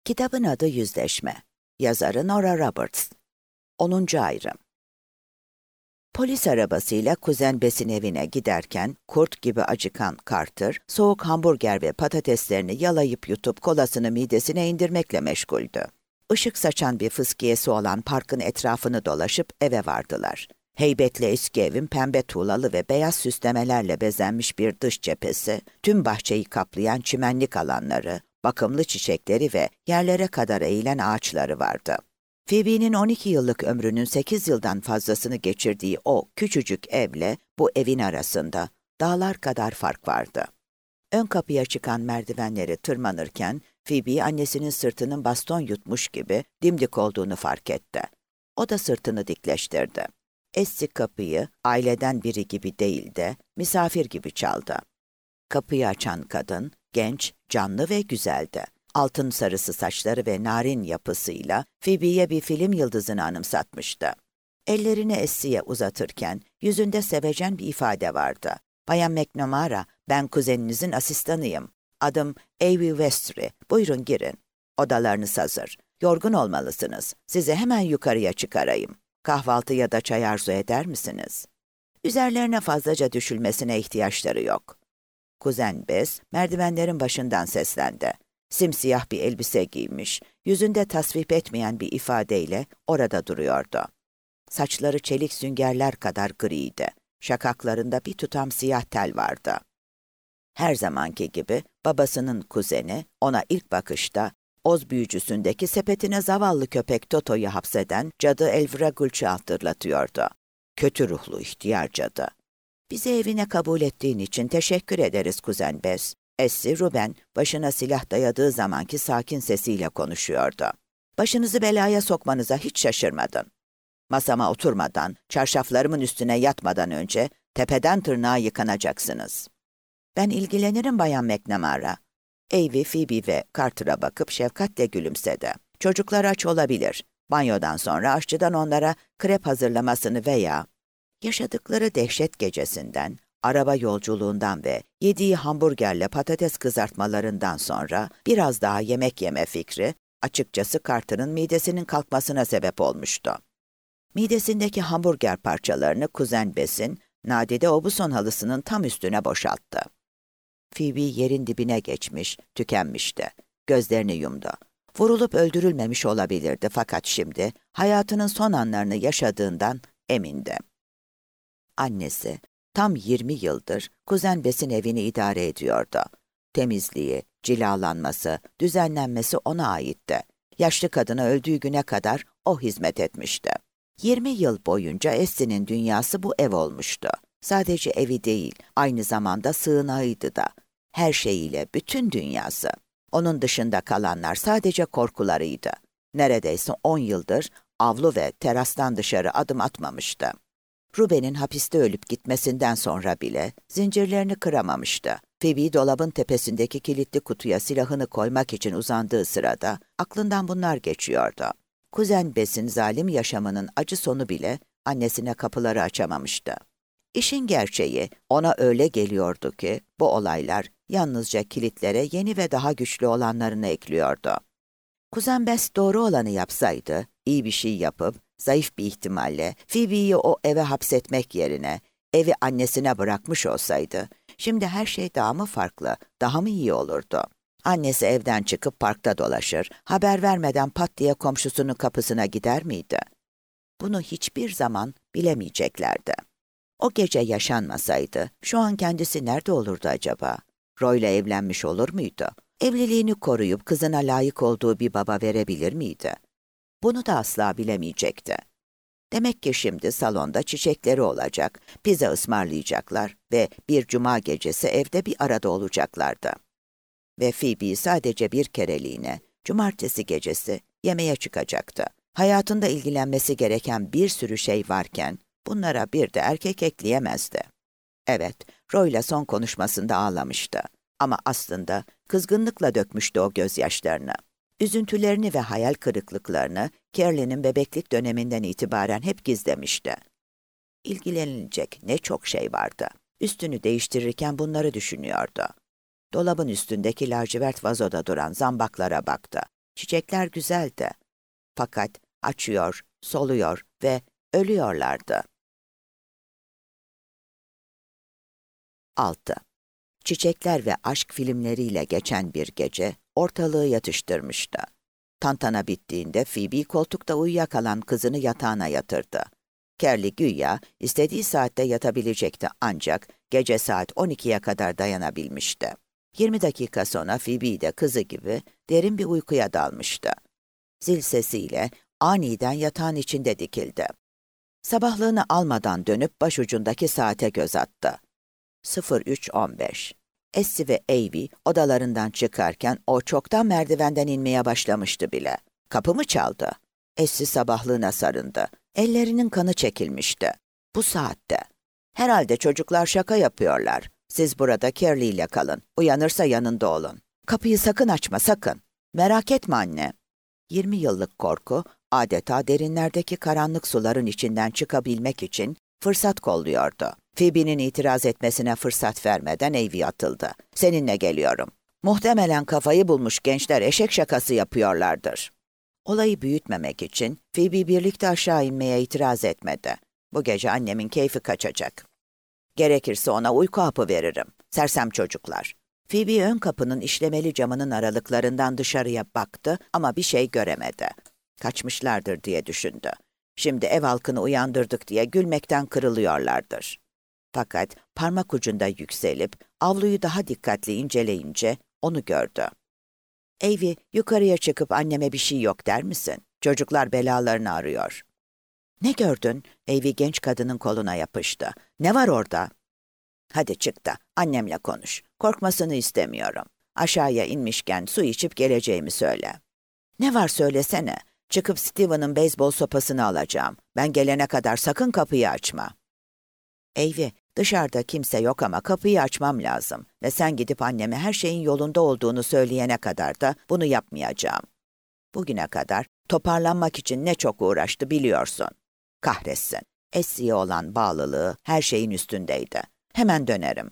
Kitabın adı Yüzleşme. Yazarı Nora Roberts. 10. ayrım. Polis arabasıyla kuzen Bess'in evine giderken kurt gibi acıkan Carter, soğuk hamburger ve patateslerini yalayıp yutup kolasını midesine indirmekle meşguldü. Işık saçan bir fıskiyesi olan parkın etrafını dolaşıp eve vardılar. Heybetli eski evin pembe tuğlalı ve beyaz süslemelerle bezenmiş bir dış cephesi, tüm bahçeyi kaplayan çimenlik alanları, bakımlı çiçekleri ve yerlere kadar eğilen ağaçları vardı. Phoebe'nin 12 yıllık ömrünün 8 yıldan fazlasını geçirdiği o küçücük evle bu evin arasında dağlar kadar fark vardı. Ön kapıya çıkan merdivenleri tırmanırken Phoebe annesinin sırtının baston yutmuş gibi dimdik olduğunu fark etti. O da sırtını dikleştirdi. Essie kapıyı aileden biri gibi değil de misafir gibi çaldı. Kapıyı açan kadın genç, canlı ve güzeldi. Altın sarısı saçları ve narin yapısıyla Phoebe'ye bir film yıldızını anımsatmıştı. Ellerini Essie'ye uzatırken yüzünde sevecen bir ifade vardı. "Bayan McNamara, ben kuzeninizin asistanıyım. Adım Avie Westry. Buyurun girin. Odalarınız hazır. Yorgun olmalısınız. Sizi hemen yukarıya çıkarayım. Kahvaltı ya da çay arzu eder misiniz?" Üzerlerine fazlaca düşülmesine ihtiyaçları yok. Kuzen Bess merdivenlerin başından seslendi. Simsiyah bir elbise giymiş, yüzünde tasvip etmeyen bir ifadeyle orada duruyordu. Saçları çelik süngerler kadar griydi. Şakaklarında bir tutam siyah tel vardı. Her zamanki gibi babasının kuzeni ona ilk bakışta Oz büyücüsündeki sepetine zavallı köpek Toto'yu hapseden cadı Elvira Gulch'u hatırlatıyordu. Kötü ruhlu ihtiyar cadı. "Bizi evine kabul ettiğin için teşekkür ederiz kuzen Bess." Essie, Ruben başına silah dayadığı zamanki sakin sesiyle konuşuyordu. "Başınızı belaya sokmanıza hiç şaşırmadım. Masama oturmadan, çarşaflarımın üstüne yatmadan önce tepeden tırnağa yıkanacaksınız." "Ben ilgilenirim Bayan McNamara." Avie, Phoebe ve Carter'a bakıp şefkatle gülümsedi. "Çocuklar aç olabilir. Banyodan sonra aşçıdan onlara krep hazırlamasını veya..." Yaşadıkları dehşet gecesinden, araba yolculuğundan ve yediği hamburgerle patates kızartmalarından sonra biraz daha yemek yeme fikri, açıkçası Carter'ın midesinin kalkmasına sebep olmuştu. Midesindeki hamburger parçalarını kuzen Bess'in nadide obuson halısının tam üstüne boşalttı. Phoebe yerin dibine geçmiş, tükenmişti. Gözlerini yumdu. Vurulup öldürülmemiş olabilirdi fakat şimdi hayatının son anlarını yaşadığından emindi. Annesi tam 20 yıldır kuzen Bess'in evini idare ediyordu. Temizliği, cilalanması, düzenlenmesi ona aitti. Yaşlı kadına öldüğü güne kadar o hizmet etmişti. 20 yıl boyunca Essie'nin dünyası bu ev olmuştu. Sadece evi değil, aynı zamanda sığınağıydı da. Her şeyiyle bütün dünyası. Onun dışında kalanlar sadece korkularıydı. Neredeyse 10 yıldır avlu ve terastan dışarı adım atmamıştı. Ruben'in hapiste ölüp gitmesinden sonra bile zincirlerini kıramamıştı. Phoebe dolabın tepesindeki kilitli kutuya silahını koymak için uzandığı sırada aklından bunlar geçiyordu. Kuzen Bess'in zalim yaşamının acı sonu bile annesine kapıları açamamıştı. İşin gerçeği ona öyle geliyordu ki bu olaylar yalnızca kilitlere yeni ve daha güçlü olanlarını ekliyordu. Kuzen Bess doğru olanı yapsaydı, iyi bir şey yapıp zayıf bir ihtimalle Phoebe'yi o eve hapsetmek yerine evi annesine bırakmış olsaydı, şimdi her şey daha mı farklı, daha mı iyi olurdu? Annesi evden çıkıp parkta dolaşır, haber vermeden pat diye komşusunun kapısına gider miydi? Bunu hiçbir zaman bilemeyeceklerdi. O gece yaşanmasaydı, şu an kendisi nerede olurdu acaba? Roy'la evlenmiş olur muydu? Evliliğini koruyup kızına layık olduğu bir baba verebilir miydi? Bunu da asla bilemeyecekti. Demek ki şimdi salonda çiçekleri olacak, pizza ısmarlayacaklar ve bir cuma gecesi evde bir arada olacaklardı. Ve Phoebe sadece bir kereliğine, cumartesi gecesi yemeğe çıkacaktı. Hayatında ilgilenmesi gereken bir sürü şey varken, bunlara bir de erkek ekleyemezdi. Evet, Roy'la son konuşmasında ağlamıştı. Ama aslında kızgınlıkla dökmüştü o gözyaşlarını. Üzüntülerini ve hayal kırıklıklarını Carolyn'in bebeklik döneminden itibaren hep gizlemişti. İlgilenilecek ne çok şey vardı. Üstünü değiştirirken bunları düşünüyordu. Dolabın üstündeki lacivert vazoda duran zambaklara baktı. Çiçekler güzeldi. Fakat açıyor, soluyor ve ölüyorlardı. 6. Çiçekler ve aşk filmleriyle geçen bir gece ortalığı yatıştırmıştı. Tantana bittiğinde Phoebe koltukta uyuyakalan kızını yatağına yatırdı. Carly güya istediği saatte yatabilecekti ancak gece saat 12'ye kadar dayanabilmişti. 20 dakika sonra Phoebe de kızı gibi derin bir uykuya dalmıştı. Zil sesiyle aniden yatağın içinde dikildi. Sabahlığını almadan dönüp başucundaki saate göz attı. 03:15. Essie ve Avie odalarından çıkarken o çoktan merdivenden inmeye başlamıştı bile. Kapı mı çaldı? Essie sabahlığına sarındı. Ellerinin kanı çekilmişti. Bu saatte. Herhalde çocuklar şaka yapıyorlar. Siz burada Carly ile kalın. Uyanırsa yanında olun. Kapıyı sakın açma, sakın. Merak etme anne. 20 yıllık korku adeta derinlerdeki karanlık suların içinden çıkabilmek için fırsat kolluyordu. Phoebe'nin itiraz etmesine fırsat vermeden Avie atıldı. Seninle geliyorum. Muhtemelen kafayı bulmuş gençler eşek şakası yapıyorlardır. Olayı büyütmemek için Phoebe birlikte aşağı inmeye itiraz etmedi. Bu gece annemin keyfi kaçacak. Gerekirse ona uyku hapı veririm. Sersem çocuklar. Phoebe ön kapının işlemeli camının aralıklarından dışarıya baktı ama bir şey göremedi. Kaçmışlardır diye düşündü. Şimdi ev halkını uyandırdık diye gülmekten kırılıyorlardır. Fakat parmak ucunda yükselip avluyu daha dikkatli inceleyince onu gördü. Avie, yukarıya çıkıp anneme bir şey yok der misin? Çocuklar belalarını arıyor. Ne gördün? Avie genç kadının koluna yapıştı. Ne var orada? Hadi çık da annemle konuş. Korkmasını istemiyorum. Aşağıya inmişken su içip geleceğimi söyle. Ne var söylesene. Çıkıp Steven'ın beyzbol sopasını alacağım. Ben gelene kadar sakın kapıyı açma. Avie, dışarıda kimse yok ama kapıyı açmam lazım ve sen gidip anneme her şeyin yolunda olduğunu söyleyene kadar da bunu yapmayacağım. Bugüne kadar toparlanmak için ne çok uğraştı biliyorsun. Kahretsin. Essie'ye olan bağlılığı her şeyin üstündeydi. Hemen dönerim.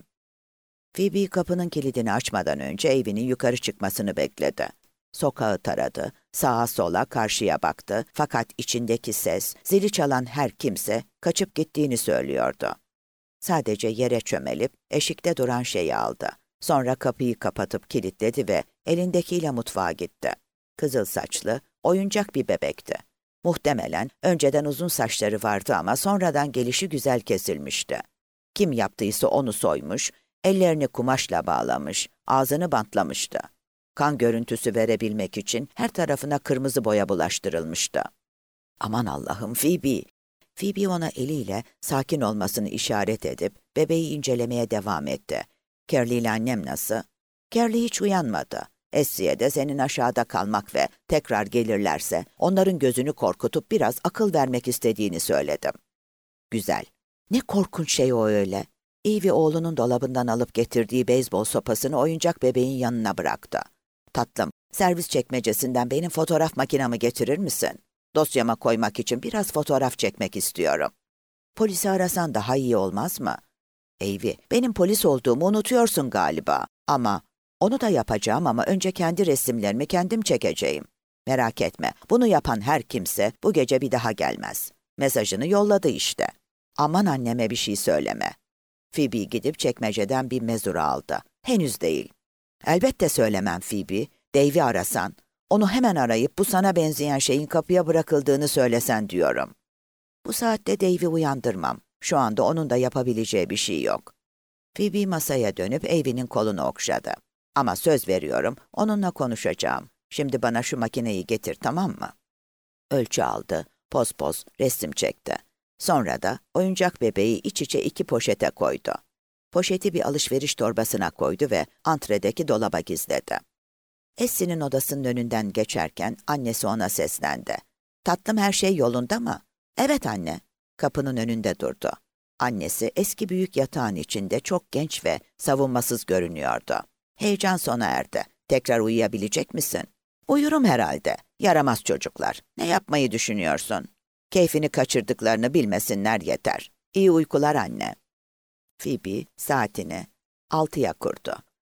Phoebe kapının kilidini açmadan önce evinin yukarı çıkmasını bekledi. Sokağı taradı, sağa sola karşıya baktı fakat içindeki ses, zili çalan her kimse kaçıp gittiğini söylüyordu. Sadece yere çömelip eşikte duran şeyi aldı. Sonra kapıyı kapatıp kilitledi ve elindekiyle mutfağa gitti. Kızıl saçlı, oyuncak bir bebekti. Muhtemelen önceden uzun saçları vardı ama sonradan gelişi güzel kesilmişti. Kim yaptıysa onu soymuş, ellerini kumaşla bağlamış, ağzını bantlamıştı. Kan görüntüsü verebilmek için her tarafına kırmızı boya bulaştırılmıştı. Aman Allah'ım Phoebe! Phoebe ona eliyle sakin olmasını işaret edip bebeği incelemeye devam etti. Carly ile annem nasıl? Carly hiç uyanmadı. Essie'ye de senin aşağıda kalmak ve tekrar gelirlerse onların gözünü korkutup biraz akıl vermek istediğini söyledim. Güzel. Ne korkunç şey o öyle. Avie oğlunun dolabından alıp getirdiği beyzbol sopasını oyuncak bebeğin yanına bıraktı. Tatlım, servis çekmecesinden benim fotoğraf makinamı getirir misin? Dosyama koymak için biraz fotoğraf çekmek istiyorum. Polisi arasan daha iyi olmaz mı? Avie, benim polis olduğumu unutuyorsun galiba. Ama onu da yapacağım ama önce kendi resimlerimi kendim çekeceğim. Merak etme, bunu yapan her kimse bu gece bir daha gelmez. Mesajını yolladı işte. Aman anneme bir şey söyleme. Phoebe gidip çekmeceden bir mezura aldı. Henüz değil. Elbette söylemem Phoebe. Dave'i arasan. Onu hemen arayıp bu sana benzeyen şeyin kapıya bırakıldığını söylesen diyorum. Bu saatte Dave'i uyandırmam. Şu anda onun da yapabileceği bir şey yok. Phoebe masaya dönüp Avie'nin kolunu okşadı. Ama söz veriyorum, onunla konuşacağım. Şimdi bana şu makineyi getir, tamam mı? Ölçü aldı, poz resim çekti. Sonra da oyuncak bebeği iç içe 2 poşete koydu. Poşeti bir alışveriş torbasına koydu ve antredeki dolaba gizledi. Essie'nin odasının önünden geçerken annesi ona seslendi. Tatlım her şey yolunda mı? Evet anne. Kapının önünde durdu. Annesi eski büyük yatağın içinde çok genç ve savunmasız görünüyordu. Heyecan sona erdi. Tekrar uyuyabilecek misin? Uyurum herhalde. Yaramaz çocuklar. Ne yapmayı düşünüyorsun? Keyfini kaçırdıklarını bilmesinler yeter. İyi uykular anne. Phoebe saatini 6'ya kurdu.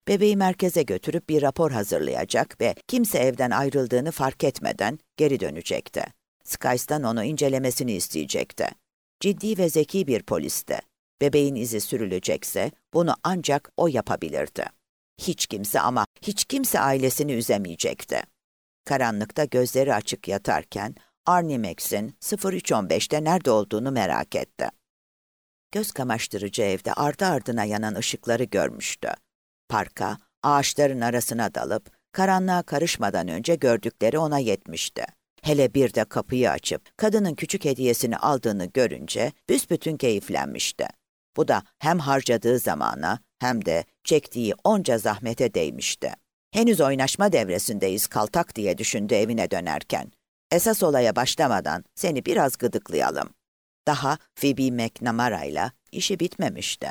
Bebeği merkeze götürüp bir rapor hazırlayacak ve kimse evden ayrıldığını fark etmeden geri dönecekti. Skys'tan onu incelemesini isteyecekti. Ciddi ve zeki bir polisti. Bebeğin izi sürülecekse bunu ancak o yapabilirdi. Hiç kimse ama hiç kimse ailesini üzemeyecekti. Karanlıkta gözleri açık yatarken Arnie Max'in 03:15'te nerede olduğunu merak etti. Göz kamaştırıcı evde ardı ardına yanan ışıkları görmüştü. Parka, ağaçların arasına dalıp karanlığa karışmadan önce gördükleri ona yetmişti. Hele bir de kapıyı açıp kadının küçük hediyesini aldığını görünce büsbütün keyiflenmişti. Bu da hem harcadığı zamana hem de çektiği onca zahmete değmişti. Henüz oynaşma devresindeyiz kaltak diye düşündü evine dönerken. Esas olaya başlamadan seni biraz gıdıklayalım. Daha Phoebe McNamara'yla işi bitmemişti.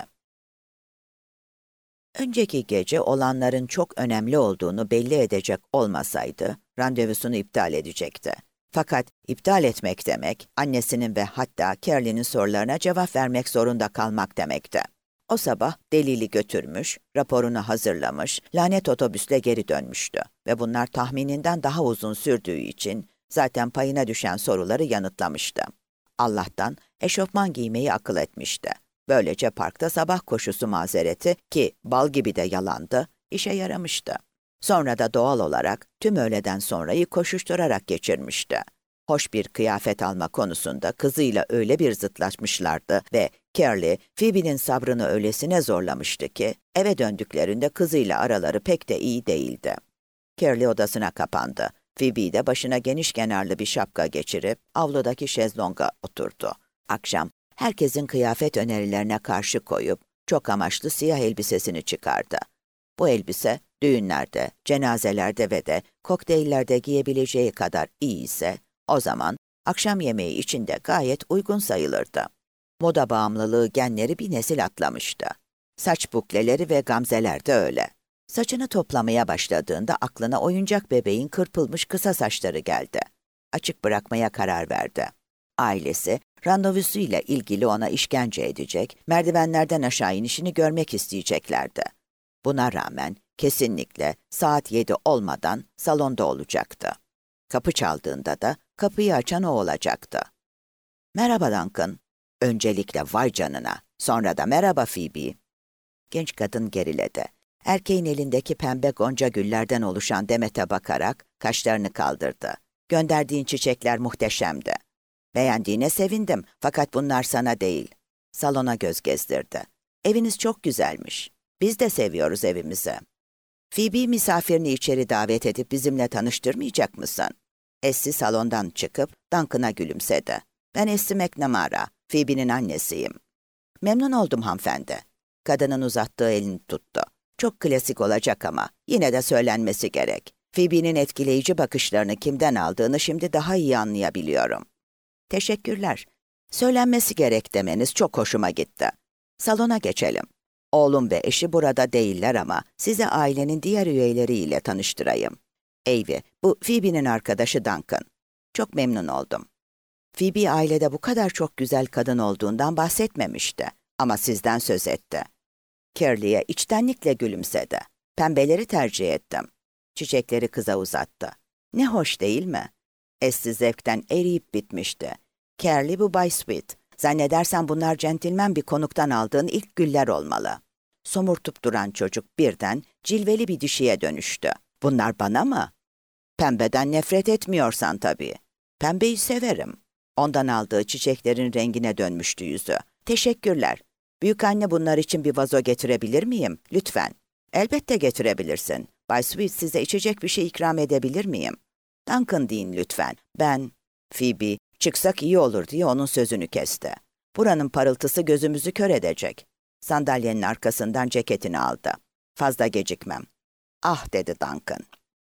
Önceki gece olanların çok önemli olduğunu belli edecek olmasaydı, randevusunu iptal edecekti. Fakat iptal etmek demek, annesinin ve hatta Carly'nin sorularına cevap vermek zorunda kalmak demekti. O sabah delili götürmüş, raporunu hazırlamış, lanet otobüsle geri dönmüştü ve bunlar tahmininden daha uzun sürdüğü için zaten payına düşen soruları yanıtlamıştı. Allah'tan eşofman giymeyi akıl etmişti. Böylece parkta sabah koşusu mazereti ki bal gibi de yalandı, işe yaramıştı. Sonra da doğal olarak tüm öğleden sonrayı koşuşturarak geçirmişti. Hoş bir kıyafet alma konusunda kızıyla öyle bir zıtlaşmışlardı ve Carly, Phoebe'nin sabrını öylesine zorlamıştı ki eve döndüklerinde kızıyla araları pek de iyi değildi. Carly odasına kapandı. Phoebe de başına geniş kenarlı bir şapka geçirip avludaki şezlonga oturdu. Akşam herkesin kıyafet önerilerine karşı koyup çok amaçlı siyah elbisesini çıkardı. Bu elbise düğünlerde, cenazelerde ve de kokteyllerde giyebileceği kadar iyi ise o zaman akşam yemeği için de gayet uygun sayılırdı. Moda bağımlılığı genleri bir nesil atlamıştı. Saç bukleleri ve gamzeler de öyle. Saçını toplamaya başladığında aklına oyuncak bebeğin kırpılmış kısa saçları geldi. Açık bırakmaya karar verdi. Ailesi, randevusuyla ilgili ona işkence edecek, merdivenlerden aşağı inişini görmek isteyeceklerdi. Buna rağmen kesinlikle saat 7 olmadan salonda olacaktı. Kapı çaldığında da kapıyı açan o olacaktı. "Merhaba Duncan." Öncelikle "Vay canına." Sonra da "Merhaba Phoebe." Genç kadın geriledi. Erkeğin elindeki pembe gonca güllerden oluşan demete bakarak kaşlarını kaldırdı. "Gönderdiğin çiçekler muhteşemdi. Beğendiğine sevindim fakat bunlar sana değil." Salona göz gezdirdi. "Eviniz çok güzelmiş. Biz de seviyoruz evimizi." "Phoebe misafirini içeri davet edip bizimle tanıştırmayacak mısın?" Essie salondan çıkıp Duncan'a gülümsedi. "Ben Essie McNamara, Phoebe'nin annesiyim." "Memnun oldum hanımefendi." Kadının uzattığı elini tuttu. "Çok klasik olacak ama yine de söylenmesi gerek. Phoebe'nin etkileyici bakışlarını kimden aldığını şimdi daha iyi anlayabiliyorum." "Teşekkürler. Söylenmesi gerek demeniz çok hoşuma gitti. Salona geçelim. Oğlum ve eşi burada değiller ama size ailenin diğer üyeleriyle tanıştırayım. Avery, bu Phoebe'nin arkadaşı Duncan. Çok memnun oldum." Phoebe ailede bu kadar çok güzel kadın olduğundan bahsetmemişti ama sizden söz etti. Carly'e içtenlikle gülümsedi. "Pembeleri tercih ettim." Çiçekleri kıza uzattı. "Ne hoş değil mi?" Essie zevkten eriyip bitmişti. "Carly, bu Bay Sweet. Zannedersem bunlar centilmen bir konuktan aldığın ilk güller olmalı." Somurtup duran çocuk birden cilveli bir dişiye dönüştü. "Bunlar bana mı?" "Pembeden nefret etmiyorsan tabii." "Pembeyi severim." Ondan aldığı çiçeklerin rengine dönmüştü yüzü. "Teşekkürler. Büyükanne bunlar için bir vazo getirebilir miyim? Lütfen." "Elbette getirebilirsin. Bay Sweet, size içecek bir şey ikram edebilir miyim?" "Duncan deyin lütfen. Ben..." Phoebe, "Çıksak iyi olur." diye onun sözünü kesti. "Buranın parıltısı gözümüzü kör edecek." Sandalyenin arkasından ceketini aldı. "Fazla gecikmem." "Ah," dedi Duncan.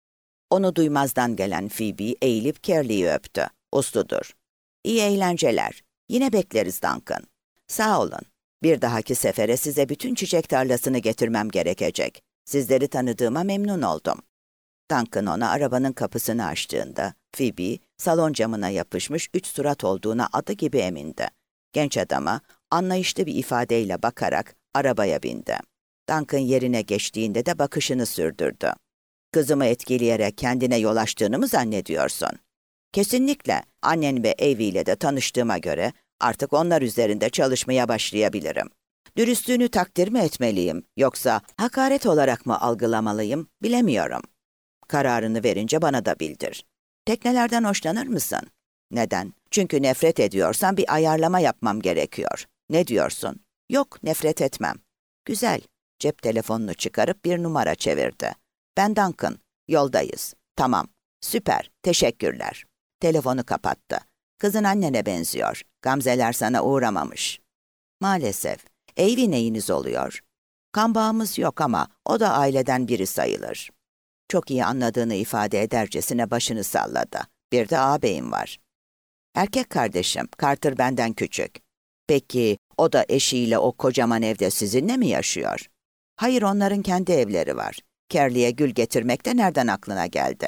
Onu duymazdan gelen Phoebe eğilip Carly'yi öptü. "Usludur." "İyi eğlenceler. Yine bekleriz Duncan." "Sağ olun. Bir dahaki sefere size bütün çiçek tarlasını getirmem gerekecek. Sizleri tanıdığıma memnun oldum." Duncan ona arabanın kapısını açtığında Phoebe salon camına yapışmış 3 surat olduğuna adı gibi emindi. Genç adama anlayışlı bir ifadeyle bakarak arabaya bindi. Duncan yerine geçtiğinde de bakışını sürdürdü. Kızımı etkileyerek kendine yol açtığını mı zannediyorsun? Kesinlikle. Annen ve Evie ile de tanıştığıma göre artık onlar üzerinde çalışmaya başlayabilirim. Dürüstlüğünü takdir mi etmeliyim, yoksa hakaret olarak mı algılamalıyım, bilemiyorum. Kararını verince bana da bildir. Teknelerden hoşlanır mısın? Neden? Çünkü nefret ediyorsan bir ayarlama yapmam gerekiyor. Ne diyorsun? Yok, nefret etmem. Güzel. Cep telefonunu çıkarıp bir numara çevirdi. Ben Duncan. Yoldayız. Tamam. Süper. Teşekkürler. Telefonu kapattı. Kızın annene benziyor. Gamzeler sana uğramamış. Maalesef. Evie neyiniz oluyor? Kan bağımız yok ama o da aileden biri sayılır. Çok iyi anladığını ifade edercesine başını salladı. Bir de ağabeyim var. Erkek kardeşim, Carter benden küçük. Peki o da eşiyle o kocaman evde sizinle mi yaşıyor? Hayır, onların kendi evleri var. Carly'e gül getirmek de nereden aklına geldi?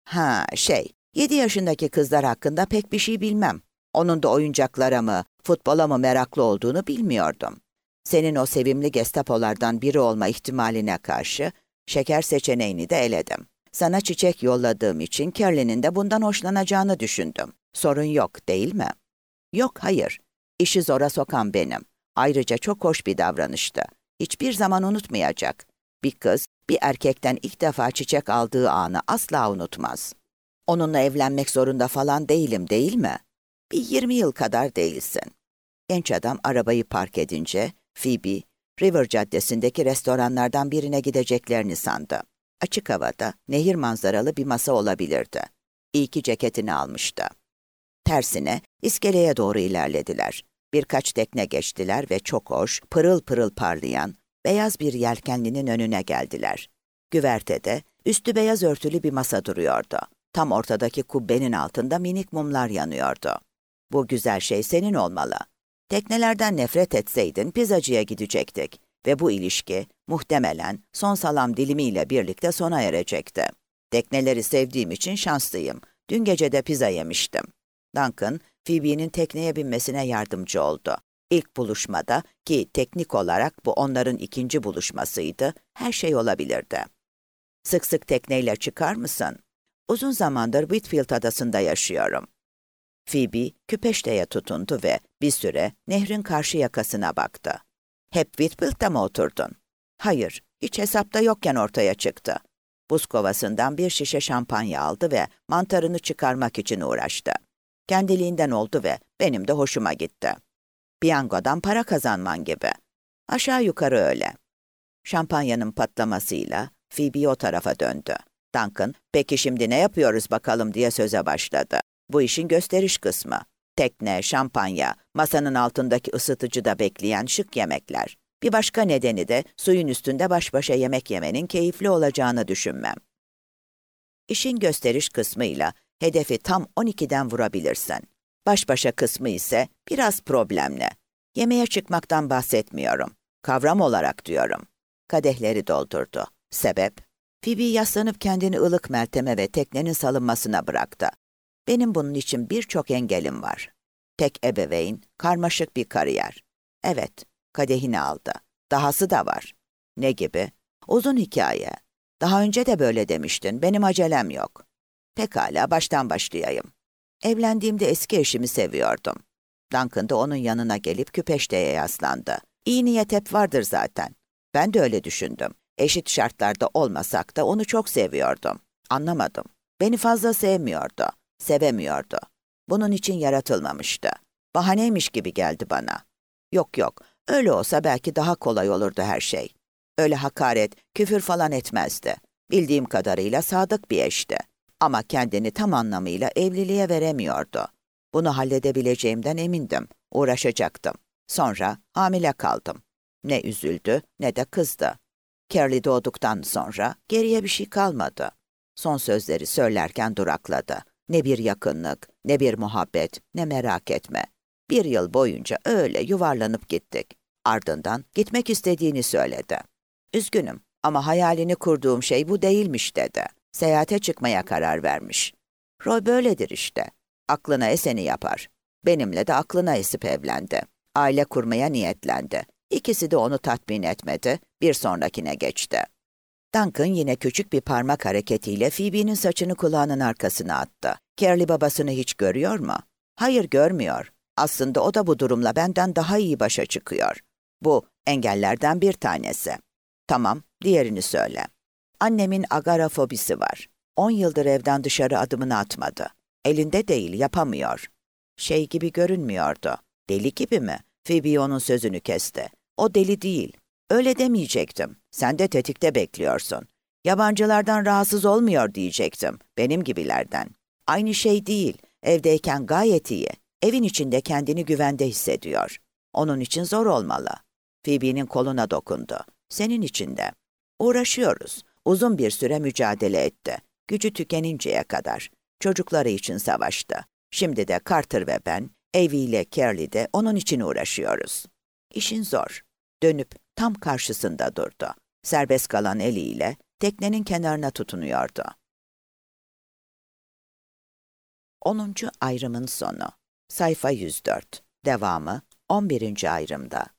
7 yaşındaki kızlar hakkında pek bir şey bilmem. Onun da oyuncaklara mı, futbola mı meraklı olduğunu bilmiyordum. Senin o sevimli Gestapolardan biri olma ihtimaline karşı şeker seçeneğini de eledim. Sana çiçek yolladığım için Carly'nin de bundan hoşlanacağını düşündüm. Sorun yok, değil mi? Yok, hayır. İşi zora sokan benim. Ayrıca çok hoş bir davranıştı. Hiçbir zaman unutmayacak. Bir kız, bir erkekten ilk defa çiçek aldığı anı asla unutmaz. Onunla evlenmek zorunda falan değilim, değil mi? Bir 20 yıl kadar değilsin. Genç adam arabayı park edince Phoebe, River Caddesi'ndeki restoranlardan birine gideceklerini sandı. Açık havada, nehir manzaralı bir masa olabilirdi. İyi ki ceketini almıştı. Tersine iskeleye doğru ilerlediler. Birkaç tekne geçtiler ve çok hoş, pırıl pırıl parlayan, beyaz bir yelkenlinin önüne geldiler. Güvertede, üstü beyaz örtülü bir masa duruyordu. Tam ortadaki kubbenin altında minik mumlar yanıyordu. Bu güzel şey senin olmalı. Teknelerden nefret etseydin pizzacıya gidecektik ve bu ilişki muhtemelen son salam dilimiyle birlikte sona erecekti. Tekneleri sevdiğim için şanslıyım. Dün gece de pizza yemiştim. Duncan, Phoebe'nin tekneye binmesine yardımcı oldu. İlk buluşmada, ki teknik olarak bu onların ikinci buluşmasıydı, her şey olabilirdi. Sık sık tekneyle çıkar mısın? Uzun zamandır Whitfield adasında yaşıyorum. Phoebe, küpeşteye tutundu ve bir süre nehrin karşı yakasına baktı. Hep Whitfield'da mı oturdun? Hayır, hiç hesapta yokken ortaya çıktı. Buz kovasından bir şişe şampanya aldı ve mantarını çıkarmak için uğraştı. Kendiliğinden oldu ve benim de hoşuma gitti. Piyangodan para kazanman gibi. Aşağı yukarı öyle. Şampanyanın patlamasıyla Phoebe o tarafa döndü. Duncan, peki şimdi ne yapıyoruz bakalım diye söze başladı. Bu işin gösteriş kısmı. Tekne, şampanya, masanın altındaki ısıtıcıda bekleyen şık yemekler. Bir başka nedeni de suyun üstünde baş başa yemek yemenin keyifli olacağını düşünmem. İşin gösteriş kısmıyla hedefi tam 12'den vurabilirsin. Baş başa kısmı ise biraz problemli. Yemeğe çıkmaktan bahsetmiyorum. Kavram olarak diyorum. Kadehleri doldurdu. Sebep? Phoebe yaslanıp kendini ılık Meltem'e ve teknenin salınmasına bıraktı. Benim bunun için birçok engelim var. Tek ebeveyn, karmaşık bir kariyer. Evet, kadehini aldı. Dahası da var. Ne gibi? Uzun hikaye. Daha önce de böyle demiştin, benim acelem yok. Pekala, baştan başlayayım. Evlendiğimde eski eşimi seviyordum. Duncan da onun yanına gelip küpeşteye yaslandı. İyi niyet hep vardır zaten. Ben de öyle düşündüm. Eşit şartlarda olmasak da onu çok seviyordum. Anlamadım. Beni fazla sevmiyordu. Sevemiyordu. Bunun için yaratılmamıştı. Bahaneymiş gibi geldi bana. Yok, öyle olsa belki daha kolay olurdu her şey. Öyle hakaret, küfür falan etmezdi. Bildiğim kadarıyla sadık bir eşti. Ama kendini tam anlamıyla evliliğe veremiyordu. Bunu halledebileceğimden emindim. Uğraşacaktım. Sonra hamile kaldım. Ne üzüldü ne de kızdı. Carly doğduktan sonra geriye bir şey kalmadı. Son sözleri söylerken durakladı. Ne bir yakınlık, ne bir muhabbet, ne merak etme. 1 yıl boyunca öyle yuvarlanıp gittik. Ardından gitmek istediğini söyledi. Üzgünüm ama hayalini kurduğum şey bu değilmiş dedi. Seyahate çıkmaya karar vermiş. Roy böyledir işte. Aklına eseni yapar. Benimle de aklına esip evlendi. Aile kurmaya niyetlendi. İkisi de onu tatmin etmedi, bir sonrakine geçti. Duncan yine küçük bir parmak hareketiyle Phoebe'nin saçını kulağının arkasına attı. Carly babasını hiç görüyor mu? Hayır, görmüyor. Aslında o da bu durumla benden daha iyi başa çıkıyor. Bu engellerden bir tanesi. Tamam, diğerini söyle. Annemin agorafobisi var. 10 yıldır evden dışarı adımını atmadı. Elinde değil, yapamıyor. Şey gibi görünmüyordu. Deli gibi mi? Phoebe onun sözünü kesti. O deli değil. Öyle demeyecektim. Sen de tetikte bekliyorsun. Yabancılardan rahatsız olmuyor diyecektim. Benim gibilerden. Aynı şey değil. Evdeyken gayet iyi. Evin içinde kendini güvende hissediyor. Onun için zor olmalı. Phoebe'nin koluna dokundu. Senin için de. Uğraşıyoruz. Uzun bir süre mücadele etti. Gücü tükeninceye kadar. Çocukları için savaştı. Şimdi de Carter ve ben, Evie ile Carly de onun için uğraşıyoruz. İşin zor. Dönüp tam karşısında durdu. Serbest kalan eliyle teknenin kenarına tutunuyordu. 10. ayrımın sonu. Sayfa 104. Devamı 11. ayrımda.